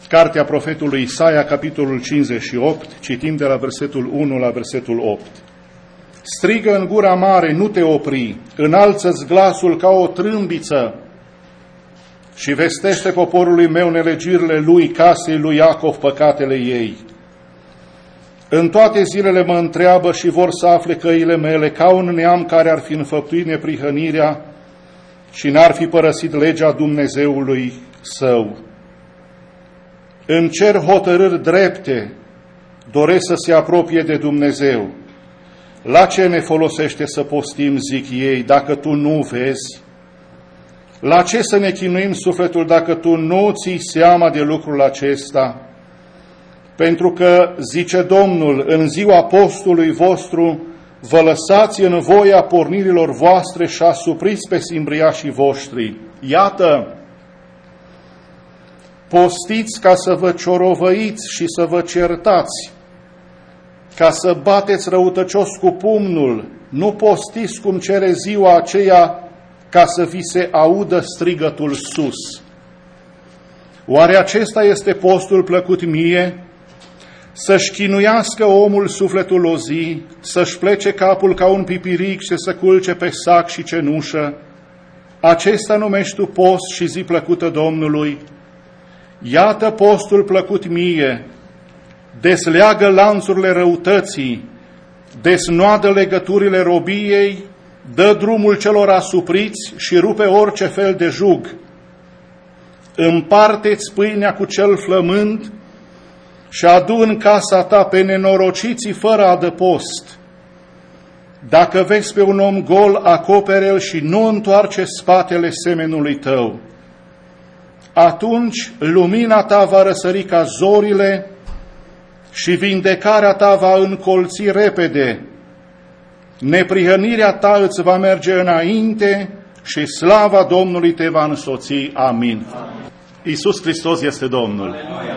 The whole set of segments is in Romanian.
Cartea profetului Isaia, capitolul 58, citim de la versetul 1 la versetul 8. Strigă în gura mare, nu te opri, înalță-ți glasul ca o trâmbiță și vestește poporului meu nelegirile lui, casei lui Iacov păcatele ei. În toate zilele mă întreabă și vor să afle căile mele, ca un neam care ar fi înfăptuit neprihănirea și n-ar fi părăsit legea Dumnezeului său. Îmi cer hotărâri drepte, doresc să se apropie de Dumnezeu. La ce ne folosește să postim, zic ei, dacă tu nu vezi? La ce să ne chinuim sufletul dacă tu nu ții seama de lucrul acesta? Pentru că, zice Domnul, în ziua postului vostru, vă lăsați în voia pornirilor voastre și asupriți pe simbriașii voștri. Iată, postiți ca să vă ciorovăiți și să vă certați, ca să bateți răutăcios cu pumnul, nu postiți cum cere ziua aceea, ca să vi se audă strigătul sus. Oare acesta este postul plăcut mie? Să-și chinuiască omul sufletul o zi, să-și plece capul ca un pipiric și să culce pe sac și cenușă? Acesta numești tu post și zi plăcută Domnului? Iată postul plăcut mie, desleagă lanțurile răutății, desnoadă legăturile robiei, dă drumul celor asupriți și rupe orice fel de jug. Împarte-ți pâinea cu cel flămând și adu în casa ta pe nenorociții fără adăpost. Dacă vezi pe un om gol, acopere-l și nu întoarce spatele semenului tău. Atunci lumina ta va răsări ca zorile și vindecarea ta va încolți repede. Neprihănirea ta îți va merge înainte și slava Domnului te va însoți. Amin. Iisus Hristos este Domnul.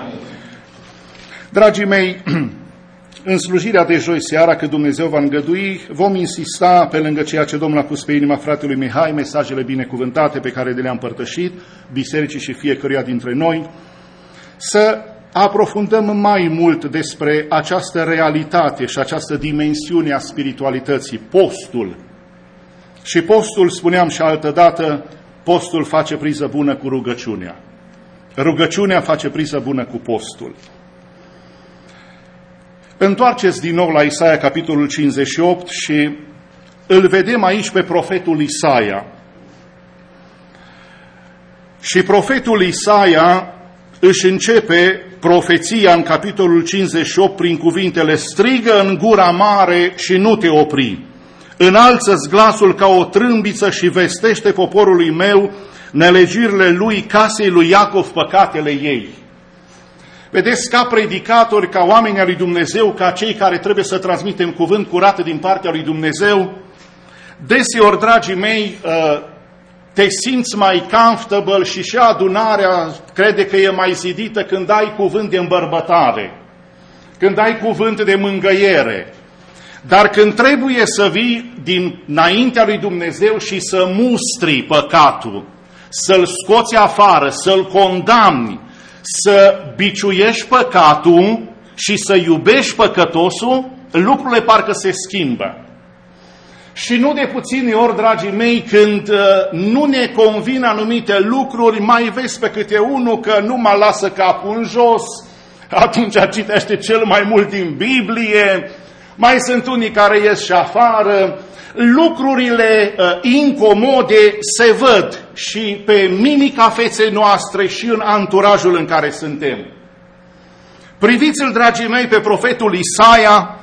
Dragii mei, în slujirea de joi seara, că Dumnezeu va îngădui, vom insista pe lângă ceea ce Domnul a pus pe inima fratelui Mihai, mesajele binecuvântate pe care le-am împărtășit bisericii și fiecăruia dintre noi, să aprofundăm mai mult despre această realitate și această dimensiune a spiritualității, postul. Și postul, spuneam și altădată, postul face priză bună cu rugăciunea. Rugăciunea face priză bună cu postul. Întoarceți din nou la Isaia, capitolul 58, și îl vedem aici pe profetul Isaia. Și profetul Isaia își începe profeția în capitolul 58 prin cuvintele: strigă în gura mare și nu te opri, înalță-ți glasul ca o trâmbiță și vestește poporului meu nelegirile lui, casei lui Iacov păcatele ei. Vedeți, ca predicatori, ca oameni al lui Dumnezeu, ca cei care trebuie să transmitem cuvânt curat din partea lui Dumnezeu, deseori, dragii mei, te simți mai comfortable și adunarea crede că e mai zidită când ai cuvânt de îmbărbătare, când ai cuvânt de mângâiere. Dar când trebuie să vii dinaintea lui Dumnezeu și să mustri păcatul, să-l scoți afară, să-l condamni, să biciuiești păcatul și să iubești păcătosul, lucrurile parcă se schimbă. Și nu de puține ori, dragii mei, când nu ne convin anumite lucruri, mai vezi pe câte unul că nu mă lasă capul în jos, atunci citește cel mai mult din Biblie, mai sunt unii care ies și afară. Lucrurile incomode se văd și pe minica feței noastre și în anturajul în care suntem. Priviți-l, dragii mei, pe profetul Isaia,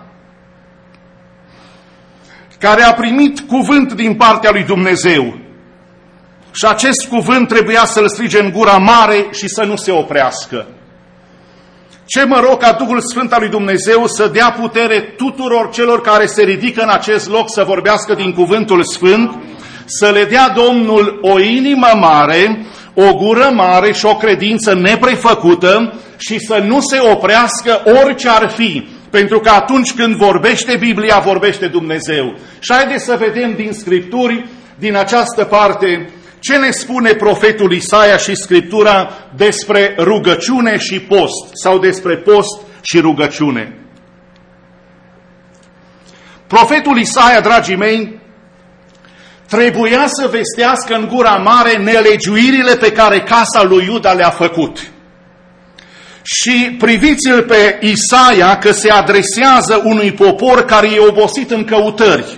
care a primit cuvânt din partea lui Dumnezeu. Și acest cuvânt trebuia să-l strige în gura mare și să nu se oprească. Ce mă rog ca Duhul Sfânt al lui Dumnezeu să dea putere tuturor celor care se ridică în acest loc să vorbească din cuvântul Sfânt, să le dea Domnul o inimă mare, o gură mare și o credință neprefăcută și să nu se oprească orice ar fi. Pentru că atunci când vorbește Biblia, vorbește Dumnezeu. Și haideți să vedem din Scripturi, din această parte, Ce ne spune profetul Isaia și Scriptura despre rugăciune și post, sau despre post și rugăciune? Profetul Isaia, dragii mei, trebuia să vestească în gura mare nelegiuirile pe care casa lui Iuda le-a făcut. Și priviți-l pe Isaia că se adresează unui popor care e obosit în căutări.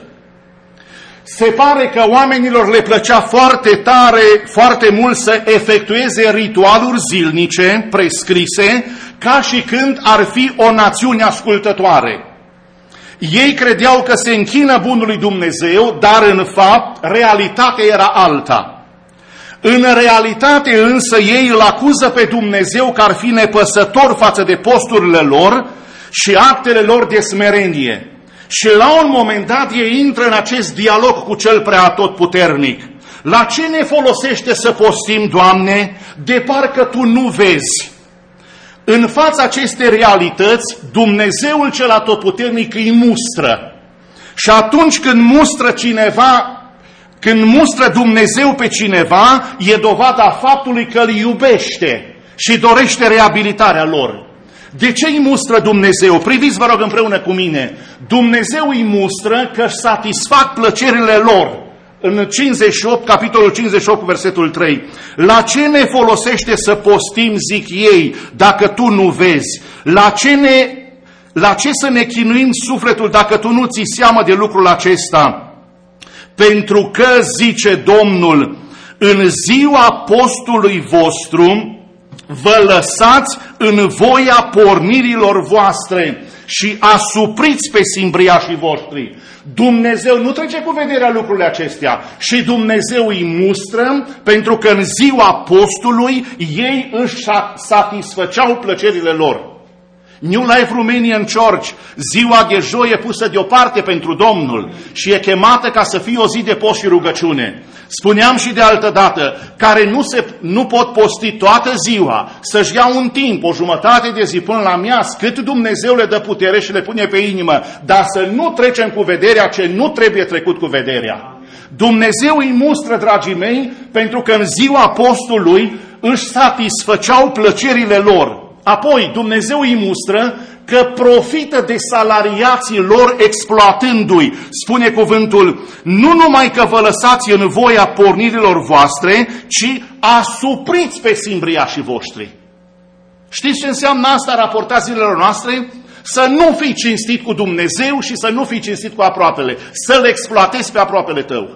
Se pare că oamenilor le plăcea foarte tare, foarte mult să efectueze ritualuri zilnice prescrise, ca și când ar fi o națiune ascultătoare. Ei credeau că se închină bunului Dumnezeu, dar în fapt realitatea era alta. În realitate însă ei îl acuză pe Dumnezeu că ar fi nepăsător față de posturile lor și actele lor de smerenie. Și la un moment dat ei intră în acest dialog cu cel prea atotputernic. La ce ne folosește să postim, Doamne, de parcă Tu nu vezi? În fața acestei realități, Dumnezeul cel atotputernic îi mustră. Și atunci când mustră cineva, când mustră Dumnezeu pe cineva, e dovada faptului că îl iubește și dorește reabilitarea lor. De ce îi mustră Dumnezeu? Priviți, vă rog, împreună cu mine. Dumnezeu îi mustră că își satisfac plăcerile lor. În 58, capitolul 58, versetul 3. La ce ne folosește să postim, zic ei, dacă Tu nu vezi? La ce să ne chinuim sufletul dacă Tu nu ții seamă de lucrul acesta? Pentru că, zice Domnul, în ziua postului vostru vă lăsați în voia pornirilor voastre și asupriți pe simbriașii voștri. Dumnezeu nu trece cu vederea lucrurile acestea și Dumnezeu îi mustră pentru că în ziua postului ei își satisfăceau plăcerile lor. New Life Romanian Church, ziua de joi e pusă deoparte pentru Domnul și e chemată ca să fie o zi de post și rugăciune. Spuneam și de altă dată, care nu pot posti toată ziua, să-și ia un timp, o jumătate de zi până la miaz, cât Dumnezeu le dă putere și le pune pe inimă, dar să nu trecem cu vederea ce nu trebuie trecut cu vederea. Dumnezeu îi mustră, dragii mei, pentru că în ziua postului își satisfăceau plăcerile lor. Apoi Dumnezeu îi mustră că profită de salariații lor exploatându-i. Spune cuvântul, nu numai că vă lăsați în voia pornirilor voastre, ci asupriți pe simbriașii voștri. Știți ce înseamnă asta raportat zilelor noastre? Să nu fii cinstit cu Dumnezeu și să nu fii cinstit cu aproapele. Să-l exploatezi pe aproapele tău.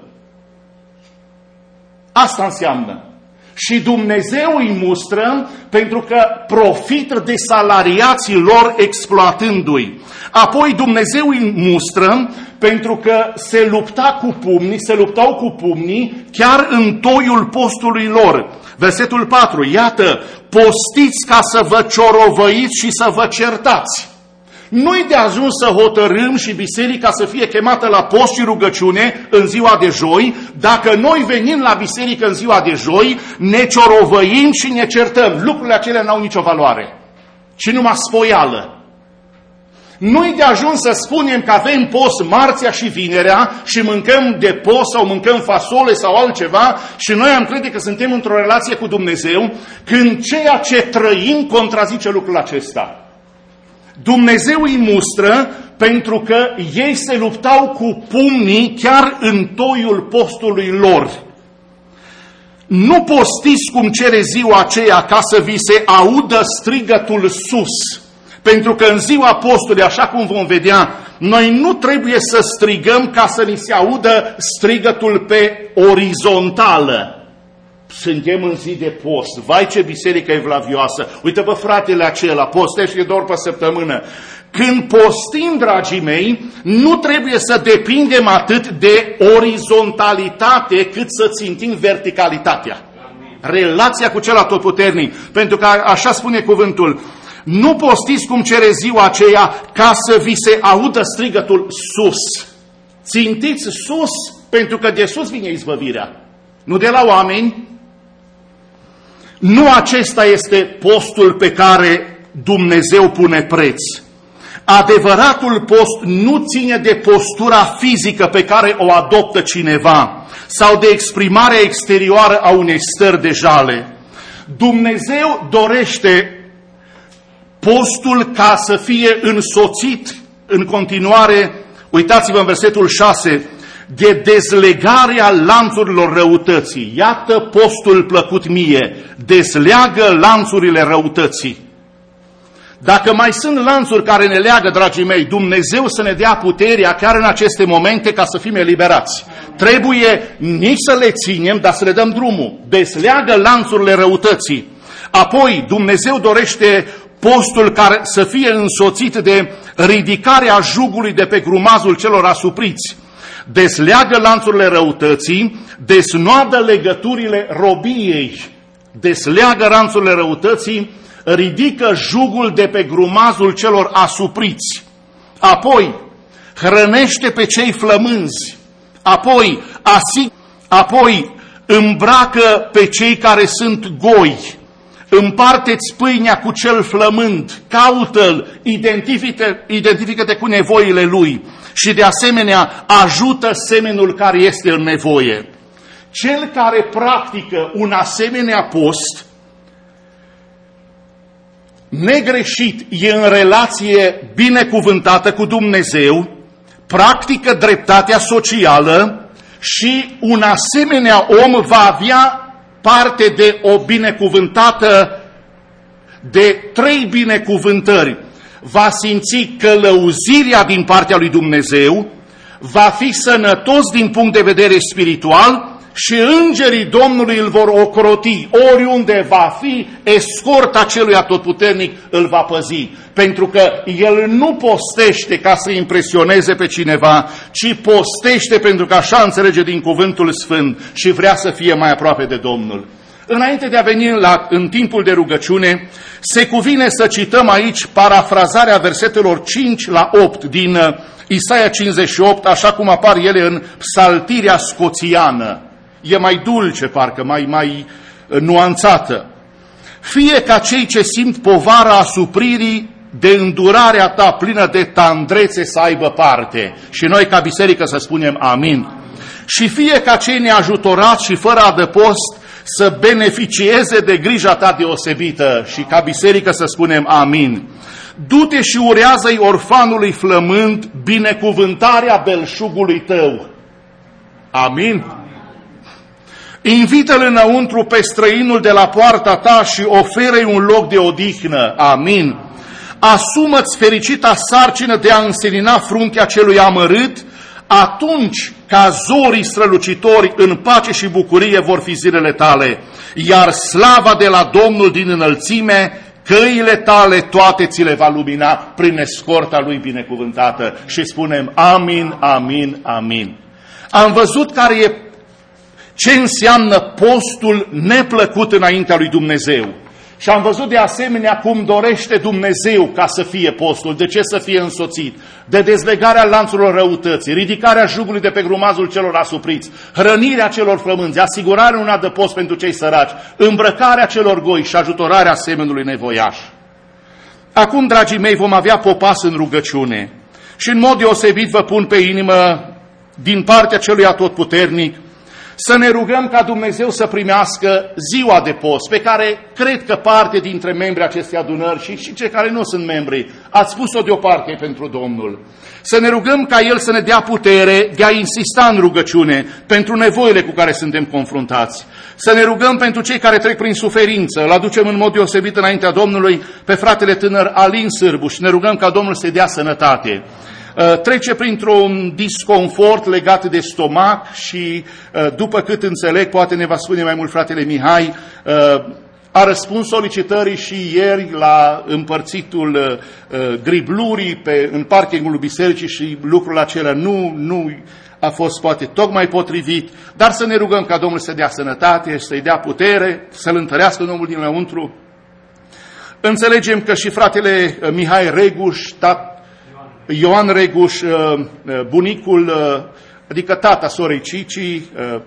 Asta înseamnă. Și Dumnezeu îi mustră pentru că profită de salariații lor exploatându-i. Apoi Dumnezeu îi mustră pentru că se luptau cu pumnii chiar în toiul postului lor. Versetul 4, iată, postiți ca să vă ciorovăiți și să vă certați. Nu-i de ajuns să hotărâm și biserica să fie chemată la post și rugăciune în ziua de joi, dacă noi venim la biserică în ziua de joi, ne ciorovăim și ne certăm. Lucrurile acelea n-au nicio valoare, ci numai spoială. Nu-i de ajuns să spunem că avem post marțea și vinerea și mâncăm de post sau mâncăm fasole sau altceva și noi am crede că suntem într-o relație cu Dumnezeu, când ceea ce trăim contrazice lucrul acesta. Dumnezeu îi mustră pentru că ei se luptau cu pumnii chiar în toiul postului lor. Nu postiți cum cere ziua aceea ca să vi se audă strigătul sus. Pentru că în ziua postului, așa cum vom vedea, noi nu trebuie să strigăm ca să ni se audă strigătul pe orizontală. Suntem în zi de post. Vai, ce biserică evlavioasă! Uite, bă, fratele acela, postește doar pe săptămână. Când postim, dragii mei, nu trebuie să depindem atât de orizontalitate cât să țintim verticalitatea. Relația cu cel atotputernic. Pentru că așa spune cuvântul, nu postiți cum cere ziua aceea ca să vi se audă strigătul sus. Țintiți sus pentru că de sus vine izbăvirea. Nu de la oameni. Nu acesta este postul pe care Dumnezeu pune preț. Adevăratul post nu ține de postura fizică pe care o adoptă cineva sau de exprimarea exterioară a unei stări de jale. Dumnezeu dorește postul ca să fie însoțit în continuare, uitați-vă în versetul 6, de dezlegarea lanțurilor răutății. Iată postul plăcut mie, dezleagă lanțurile răutății. Dacă mai sunt lanțuri care ne leagă, dragii mei, Dumnezeu să ne dea puterea chiar în aceste momente ca să fim eliberați. Trebuie nici să le ținem, dar să le dăm drumul. Dezleagă lanțurile răutății. Apoi, Dumnezeu dorește postul care să fie însoțit de ridicarea jugului de pe grumazul celor asupriți. Dezleagă lanțurile răutății, desnoadă legăturile robiei. Dezleagă lanțurile răutății, ridică jugul de pe grumazul celor asupriți. Apoi, hrănește pe cei flămânzi. Apoi, îmbracă pe cei care sunt goi. Împarte-ți pâinea cu cel flămând, caută-l, identifică-te cu nevoile lui și de asemenea ajută semenul care este în nevoie. Cel care practică un asemenea post negreșit, e în relație binecuvântată cu Dumnezeu, practică dreptatea socială și un asemenea om va avea parte de o binecuvântată, de 3 binecuvântări. Va simți călăuzirea din partea lui Dumnezeu, va fi sănătos din punct de vedere spiritual și îngerii Domnului îl vor ocroti. Oriunde va fi, escorta celui atotputernic îl va păzi. Pentru că el nu postește ca să impresioneze pe cineva, ci postește pentru că așa înțelege din cuvântul sfânt și vrea să fie mai aproape de Domnul. Înainte de a veni în timpul de rugăciune, se cuvine să cităm aici parafrazarea versetelor 5 la 8 din Isaia 58, așa cum apar ele în psaltirea scoțiană. E mai dulce, parcă, mai nuanțată. Fie ca cei ce simt povara asupririi de îndurarea ta plină de tandrețe să aibă parte. Și noi ca biserică să spunem amin. Și fie ca cei neajutorați și fără adăpost să beneficieze de grija ta deosebită. Și ca biserică să spunem amin. Du-te și urează-i orfanului flămând binecuvântarea belșugului tău. Amin. Invită-l înăuntru pe străinul de la poarta ta și oferă-i un loc de odihnă. Amin. Asumă-ți fericita sarcină de a înselina fruntea celui amărât, atunci ca zorii strălucitori în pace și bucurie vor fi zilele tale, iar slava de la Domnul din înălțime, căile tale toate ți le va lumina prin escorta lui binecuvântată. Și spunem amin, amin, amin. Am văzut ce înseamnă postul neplăcut înaintea lui Dumnezeu. Și am văzut de asemenea cum dorește Dumnezeu ca să fie postul. De ce să fie însoțit? De dezlegarea lanțurilor răutății, ridicarea jugului de pe grumazul celor asupriți, hrănirea celor flămânzi, asigurarea unui adăpost pentru cei săraci, îmbrăcarea celor goi și ajutorarea semenului nevoiaș. Acum, dragii mei, vom avea popas în rugăciune. Și în mod deosebit vă pun pe inimă, din partea celui atotputernic, să ne rugăm ca Dumnezeu să primească ziua de post, pe care cred că parte dintre membrii acestei adunări și cei care nu sunt membri, ați pus-o deoparte pentru Domnul. Să ne rugăm ca El să ne dea putere de a insista în rugăciune pentru nevoile cu care suntem confruntați. Să ne rugăm pentru cei care trec prin suferință. Îl aducem în mod deosebit înaintea Domnului pe fratele tânăr Alin Sârbu și ne rugăm ca Domnul să-i dea sănătate. Trece printr-un disconfort legat de stomac și, după cât înțeleg, poate ne va spune mai mult fratele Mihai, a răspuns solicitării și ieri la împărțitul griblurii în parkingul bisericii și lucrul acela nu a fost poate tocmai potrivit, dar să ne rugăm ca Domnul să dea sănătate, să-i dea putere, să-l întărească în omul dinăuntru. Înțelegem că și fratele Mihai Reguș, Ioan Reguș, bunicul, adică tata sorei Cici,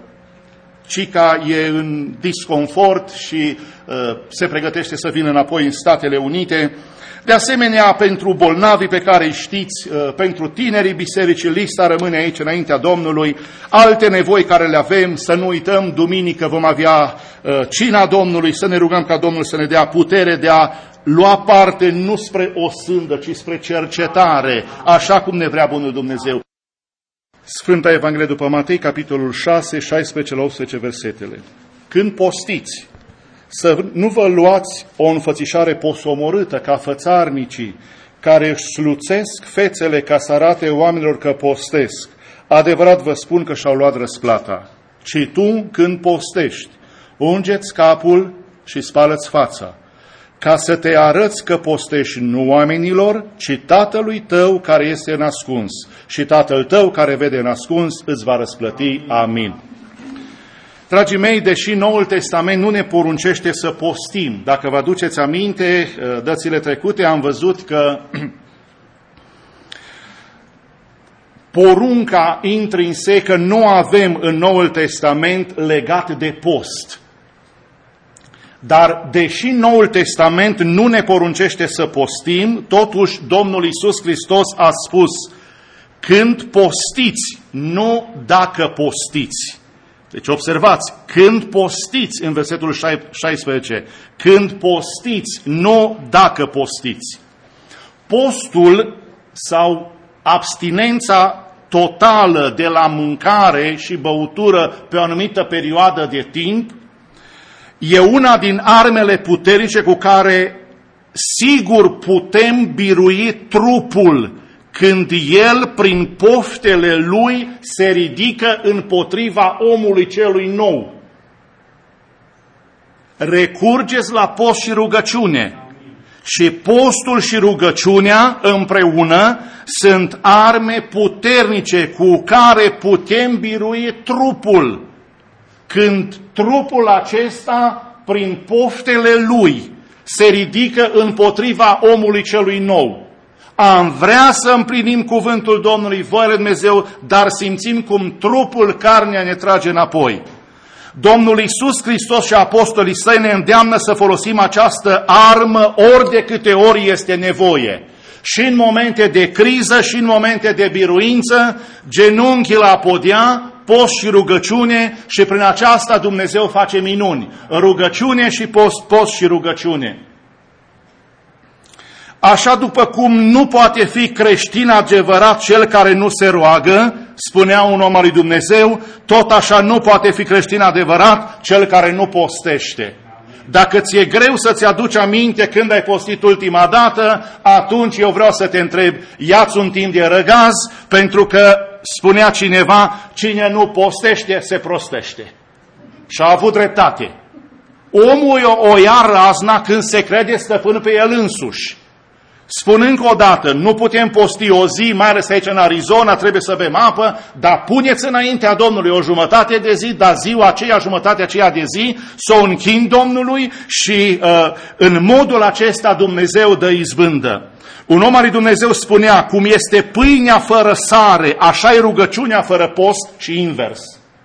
Cica e în disconfort și se pregătește să vină înapoi în Statele Unite. De asemenea, pentru bolnavii pe care îi știți, pentru tinerii bisericii, lista rămâne aici înaintea Domnului, alte nevoi care le avem, să nu uităm, duminică vom avea cina Domnului, să ne rugăm ca Domnul să ne dea putere de a lua parte nu spre o sândă, ci spre cercetare, așa cum ne vrea bunul Dumnezeu. Sfânta Evanghelie după Matei, capitolul 6, 16 la 18 versetele. Când postiți, să nu vă luați o înfățișare posomorâtă ca fățarnicii, care își sluțesc fețele ca să arate oamenilor că postesc. Adevărat vă spun că și-au luat răsplata. Ci tu, când postești, unge-ți capul și spală-ți fața, ca să te arăți că postești nu oamenilor, ci Tatălui tău care este în ascuns. Și Tatăl tău care vede în ascuns îți va răsplăti. Amin. Dragii mei, deși Noul Testament nu ne poruncește să postim, dacă vă aduceți aminte, dățile trecute am văzut că porunca intrinsecă nu avem în Noul Testament legat de post. Dar deși Noul Testament nu ne poruncește să postim, totuși Domnul Iisus Hristos a spus, când postiți, nu dacă postiți. Deci observați, când postiți, în versetul 16, când postiți, nu dacă postiți. Postul sau abstinența totală de la mâncare și băutură pe o anumită perioadă de timp e una din armele puternice cu care sigur putem birui trupul când el, prin poftele lui, se ridică împotriva omului celui nou. Recurgeți la post și rugăciune. Și postul și rugăciunea împreună sunt arme puternice cu care putem birui trupul. Când trupul acesta, prin poftele lui, se ridică împotriva omului celui nou. Am vrea să împlinim cuvântul Domnului, voia Dumnezeu, dar simțim cum trupul, carnea ne trage înapoi. Domnul Iisus Hristos și apostolii săi ne îndeamnă să folosim această armă ori de câte ori este nevoie. Și în momente de criză și în momente de biruință, genunchii la podea, post și rugăciune, și prin aceasta Dumnezeu face minuni. Rugăciune și post și rugăciune. Așa după cum nu poate fi creștin adevărat cel care nu se roagă, spunea un om al lui Dumnezeu, tot așa nu poate fi creștin adevărat cel care nu postește. Dacă ți-e greu să-ți aduci aminte când ai postit ultima dată, atunci eu vreau să te întreb, ia-ți un timp de răgaz, pentru că spunea cineva, cine nu postește, se prostește. Și a avut dreptate. Omul o ia razna când se crede stăpân pe el însuși. Spun încă o dată, nu putem posti o zi, mai ales aici în Arizona, trebuie să bem apă, dar puneți înaintea Domnului o jumătate de zi, dar ziua aceea, jumătatea aceea de zi, să o închin Domnului și în modul acesta Dumnezeu dă izbândă. Un om al lui Dumnezeu spunea, cum este pâinea fără sare, așa e rugăciunea fără post și invers.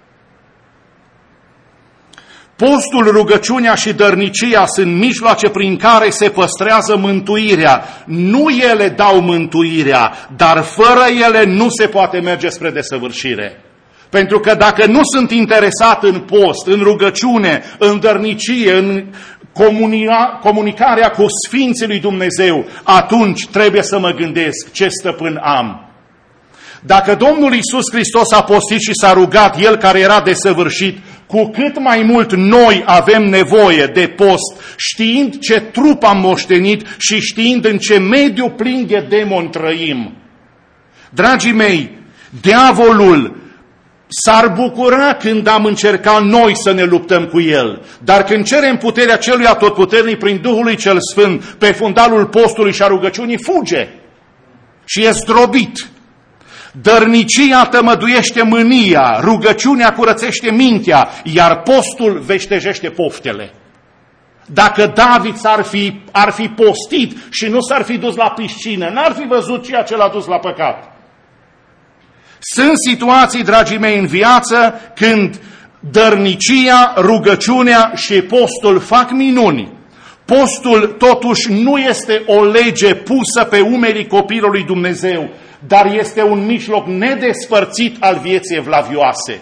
Postul, rugăciunea și dărnicia sunt mijloace prin care se păstrează mântuirea. Nu ele dau mântuirea, dar fără ele nu se poate merge spre desăvârșire. Pentru că dacă nu sunt interesat în post, în rugăciune, în dărnicie, în comunicarea cu Sfinții lui Dumnezeu, atunci trebuie să mă gândesc ce stăpân am. Dacă Domnul Iisus Hristos a postit și s-a rugat, El care era desăvârșit, cu cât mai mult noi avem nevoie de post, știind ce trup am moștenit și știind în ce mediu plin de demoni trăim. Dragii mei, diavolul s-ar bucura când am încercat noi să ne luptăm cu el, dar când cerem puterea celui atotputernic prin Duhul lui cel Sfânt pe fundalul postului și a rugăciunii, fuge și e zdrobit. Dărnicia tămăduiește mânia, rugăciunea curățește mintea, iar postul veștejește poftele. Dacă David ar fi postit și nu s-ar fi dus la piscină, n-ar fi văzut ceea ce l-a dus la păcat. Sunt situații, dragii mei, în viață când dărnicia, rugăciunea și postul fac minuni. Postul totuși nu este o lege pusă pe umerii copilului lui Dumnezeu, dar este un mijloc nedespărțit al vieții evlavioase.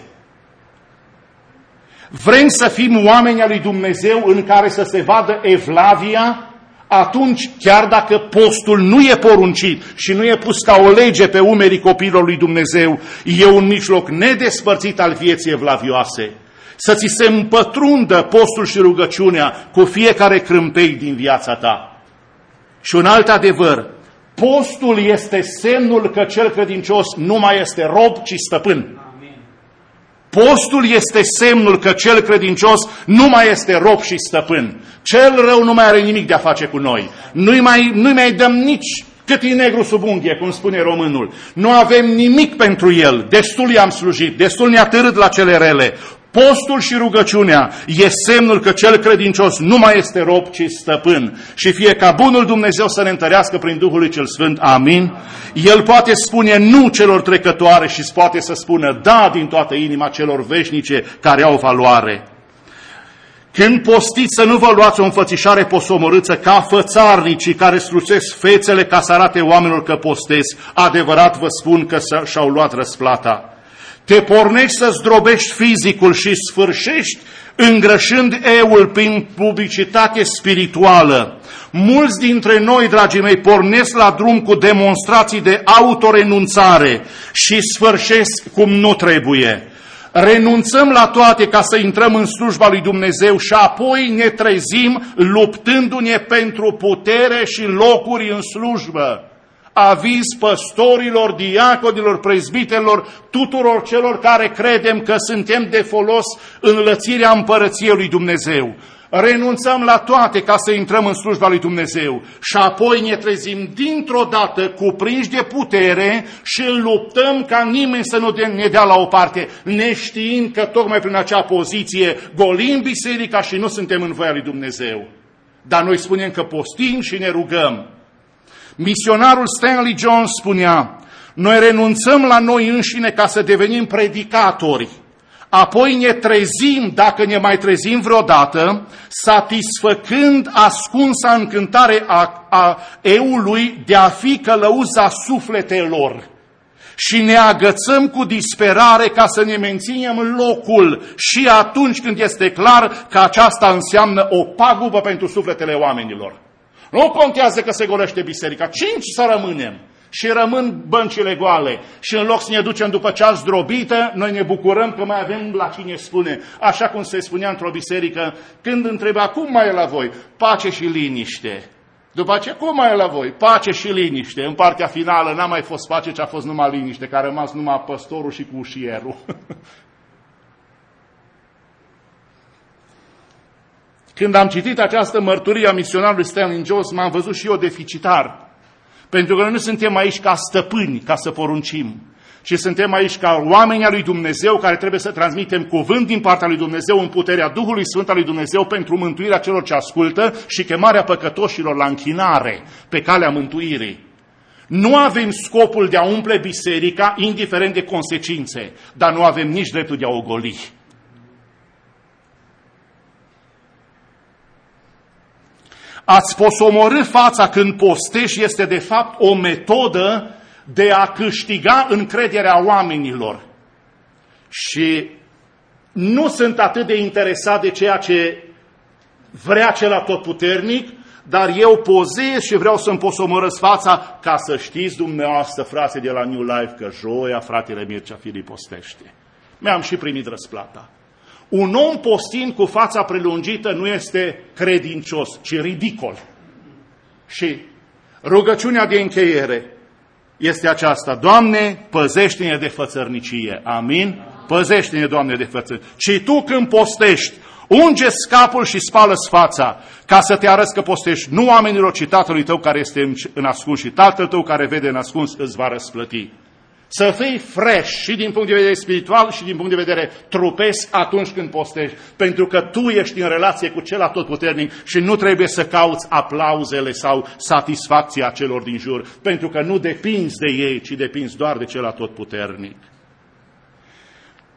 Vrem să fim oameni al lui Dumnezeu în care să se vadă evlavia, atunci, chiar dacă postul nu e poruncit și nu e pus ca o lege pe umerii copilului lui Dumnezeu, e un mijloc nedespărțit al vieții evlavioase. Să ți se împătrundă postul și rugăciunea cu fiecare crâmpei din viața ta. Și un alt adevăr, postul este semnul că cel credincios nu mai este rob, ci stăpân. Postul este semnul că cel credincios nu mai este rob și stăpân. Cel rău nu mai are nimic de a face cu noi. Nu-i mai dăm nici cât e negru sub unghie, cum spune românul. Nu avem nimic pentru el. Destul i-am slujit, destul ne-a târât la cele rele. Postul și rugăciunea e semnul că cel credincios nu mai este rob, ci stăpân. Și fie ca bunul Dumnezeu să ne întărească prin Duhul lui cel Sfânt. Amin. El poate spune nu celor trecătoare și poate să spună da din toată inima celor veșnice care au valoare. Când postiți, să nu vă luați o înfățișare posomorâță ca fățarnicii care slucesc fețele ca să arate oamenilor că postesc. Adevărat vă spun că și-au luat răsplata. Te pornești să zdrobești fizicul și sfârșești îngrășând eul prin publicitate spirituală. Mulți dintre noi, dragii mei, pornesc la drum cu demonstrații de autorenunțare și sfârșesc cum nu trebuie. Renunțăm la toate ca să intrăm în slujba lui Dumnezeu și apoi ne trezim luptându-ne pentru putere și locuri în slujbă. Aviz păstorilor, diaconilor, prezbiterilor, tuturor celor care credem că suntem de folos în lățirea împărăției lui Dumnezeu. Renunțăm la toate ca să intrăm în slujba lui Dumnezeu și apoi ne trezim dintr-o dată cuprinși de putere și luptăm ca nimeni să nu ne dea la o parte, neștiind că tocmai prin acea poziție golim biserica și nu suntem în voia lui Dumnezeu. Dar noi spunem că postim și ne rugăm. Misionarul Stanley Jones spunea, noi renunțăm la noi înșine ca să devenim predicatori, apoi ne trezim, dacă ne mai trezim vreodată, satisfăcând ascunsa încântare a eului de a fi călăuza sufletelor. Și ne agățăm cu disperare ca să ne menținem locul și atunci când este clar că aceasta înseamnă o pagubă pentru sufletele oamenilor. Nu contează că se golește biserica, 5 să rămânem și rămân băncile goale. Și în loc să ne ducem după cea zdrobită, noi ne bucurăm că mai avem la cine spune. Așa cum se spunea într-o biserică, când întreba, cum mai e la voi? Pace și liniște. După aceea, cum mai e la voi? Pace și liniște. În partea finală n-a mai fost pace, ci a fost numai liniște, că a rămas numai păstorul și cu ușierul. Când am citit această mărturie a misionarului Stanley Jones, m-am văzut și eu deficitar. Pentru că noi nu suntem aici ca stăpâni, ca să poruncim, ci suntem aici ca oameni al lui Dumnezeu care trebuie să transmitem cuvânt din partea lui Dumnezeu în puterea Duhului Sfânt al lui Dumnezeu pentru mântuirea celor ce ascultă și chemarea păcătoșilor la închinare pe calea mântuirii. Nu avem scopul de a umple biserica, indiferent de consecințe, dar nu avem nici dreptul de a o goli. A-ți posomorî fața când postești este de fapt o metodă de a câștiga încrederea oamenilor. Și nu sunt atât de interesat de ceea ce vrea cel atotputernic, dar eu pozez și vreau să-mi posomorăsc fața ca să știți dumneavoastră, frate de la New Life, că joia fratele Mircea Filip postește. Mi-am și primit răsplata. Un om postind cu fața prelungită nu este credincios, ci ridicol. Și rugăciunea de încheiere este aceasta. Doamne, păzește-ne de fățărnicie. Amin? Păzește-ne, Doamne, de fățărnicie. Și tu când postești, unge-ți capul și spală-ți fața, ca să te arăți că postești nu oamenilor, ci Tatălui tău care este în ascuns și Tatăl tău care vede în ascuns îți va răsplăti. Să fii fresh și din punct de vedere spiritual și din punct de vedere trupesc atunci când postești. Pentru că tu ești în relație cu cel atotputernic și nu trebuie să cauți aplauzele sau satisfacția celor din jur. Pentru că nu depinzi de ei, ci depinzi doar de cel atotputernic.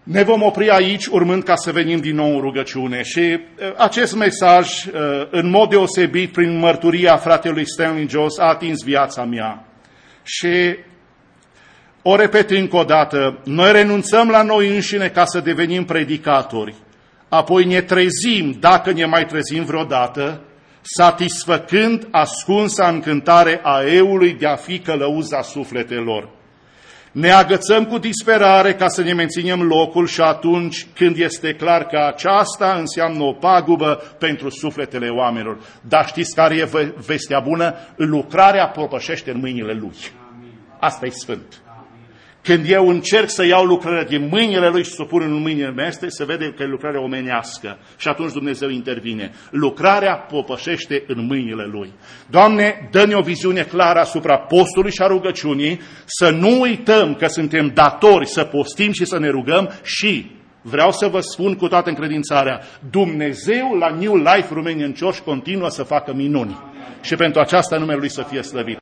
Ne vom opri aici, urmând ca să venim din nou în rugăciune. Și acest mesaj, în mod deosebit, prin mărturia fratelui Stanley Jones, a atins viața mea. Și o repet încă o dată, noi renunțăm la noi înșine ca să devenim predicatori. Apoi ne trezim, dacă ne mai trezim vreodată, satisfăcând ascunsa încântare a eului de a fi călăuza sufletelor. Ne agățăm cu disperare ca să ne menținem locul și atunci când este clar că aceasta înseamnă o pagubă pentru sufletele oamenilor. Dar știți care e vestea bună? Lucrarea propășește în mâinile Lui. Asta e sfânt. Când eu încerc să iau lucrarea din mâinile Lui și să o pun în mâinile mele, se vede că e lucrarea omenească. Și atunci Dumnezeu intervine. Lucrarea popășește în mâinile Lui. Doamne, dă-ne o viziune clară asupra postului și a rugăciunii, să nu uităm că suntem datori să postim și să ne rugăm și, vreau să vă spun cu toată încredințarea, Dumnezeu la New Life Romanian Church continuă să facă minuni. Și pentru aceasta numele Lui să fie slăvit.